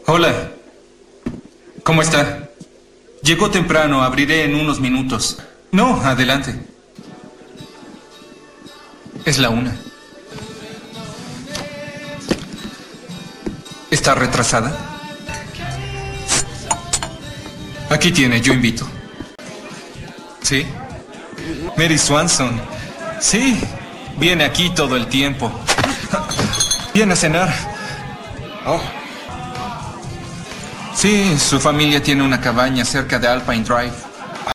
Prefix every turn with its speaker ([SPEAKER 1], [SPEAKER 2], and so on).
[SPEAKER 1] Hola. ¿Cómo está? Llegó temprano, abriré en unos minutos. No, adelante. Es la 1. ¿Está retrasada? Aquí tiene, yo invito. ¿Sí? Mary Swanson. Sí, viene aquí todo el tiempo. Viene a cenar. Oh. Sí, su familia tiene una cabaña cerca de Alpine Drive.